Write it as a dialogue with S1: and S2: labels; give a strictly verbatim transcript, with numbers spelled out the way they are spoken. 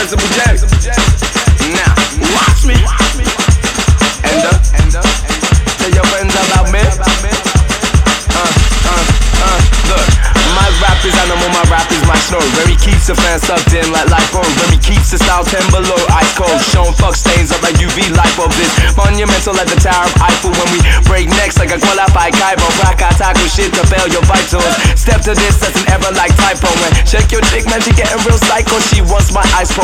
S1: Flexible jams. Now, watch me. And uh, tell your friends about me. Uh, uh, uh, look. My rap is animal, my rap is my snow. Remy keeps the fans sucked in like lipo. Remy keeps the style ten below ice cold. Showing fuck stains up like U V lipo. This monumental like the Tower of Eiffel. When we break necks like a qualified Kaibo. Rock I tackle shit to fail your vitals. Step to this, that's an ever like typo. Man, check your chick, man, she getting real psycho. She wants my ice